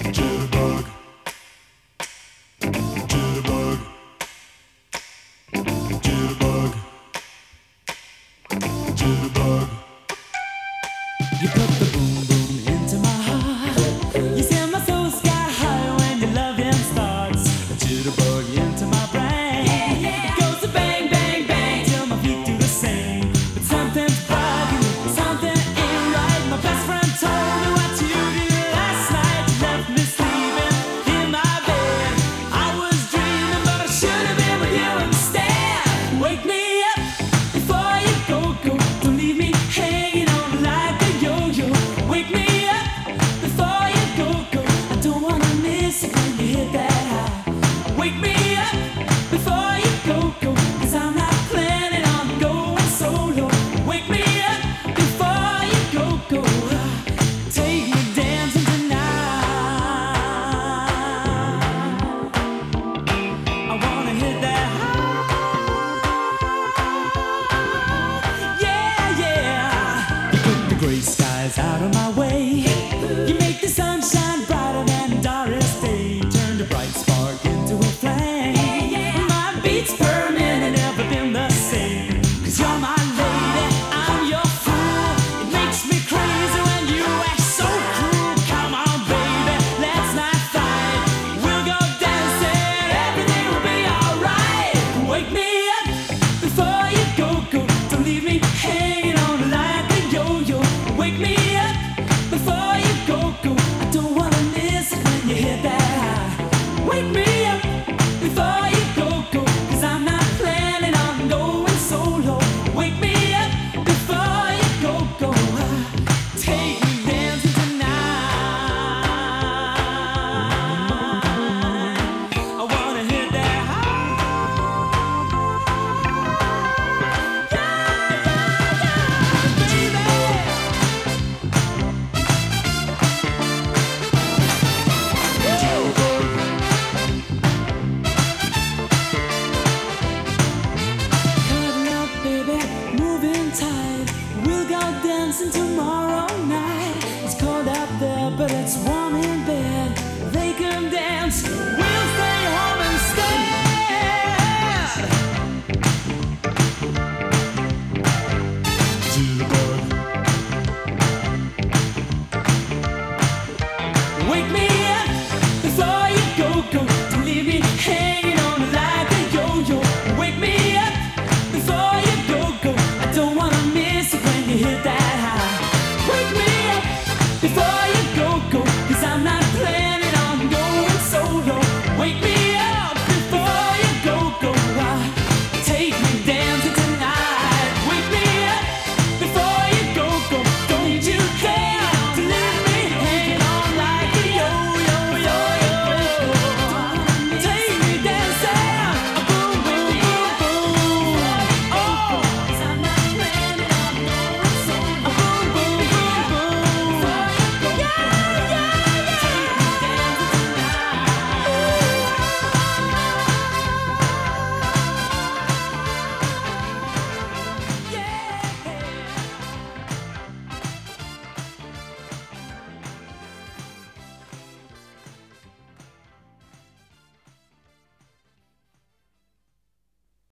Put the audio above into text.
Jitterbug, jitterbug, jitterbug, jitterbug. You put the boom boom into my heart. You send my soul sky high when your loving starts. A jitterbug into my brain. It goes to bang bang bang till my feet do the same. But something's bugging, something ain't right. My best friend told me what you did last night. You left me sleeping in my bed. I was dreaming, but I should have been with you instead. Wake me up before you go. Don't leave me hanging on like a yo-yo. Wake me up before you go. I don't wanna miss it when you hit that high. Wake me up before you go. 'Cause I'm not planning on going solo. Wake me up before you go. Take me dancing tonight. I wanna hit that high. Yeah, yeah. You put the gray skies out of my way. You make the sunshine brighter than Doris Day. Turn the bright spark into a flame. My beats per minute never been the same. 'Cause you're my lady, I'm your fool. It makes me crazy when you act so cruel. Come on, baby, let's not fight. We'll go dancing, everything will be alright. Wake me up before you go. Don't leave me hanging on like a yo-yo. Wake me up before you go. I don't wanna miss it when you hit that high. Wake me up before you go. 'Cause I'm not planning on going solo. Wake me up before you go. Take me dancing tonight. I wanna hit that high. Baby. Cutting up, baby, moving tight. We'll go dancing tomorrow night. It's cold out there, but it's warm in bed. They can dance, we'll stay home instead. Jitterbug, Wake me